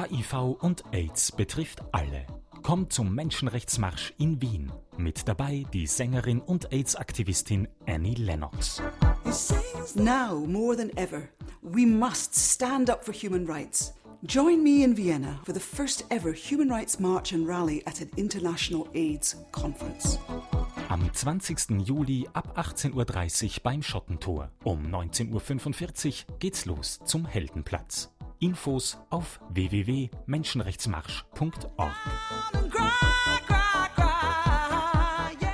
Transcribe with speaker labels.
Speaker 1: HIV und AIDS betrifft alle. Kommt zum Menschenrechtsmarsch in Wien. Mit dabei die Sängerin und AIDS-Aktivistin Annie Lennox.
Speaker 2: Now, more than ever, we must stand up for human rights. Join me in Vienna for the first ever Human Rights March and Rally at an international AIDS conference.
Speaker 1: Am 20. Juli ab 18.30 Uhr beim Schottentor. Um 19.45 Uhr geht's los zum Heldenplatz. Infos auf www.menschenrechtsmarsch.org.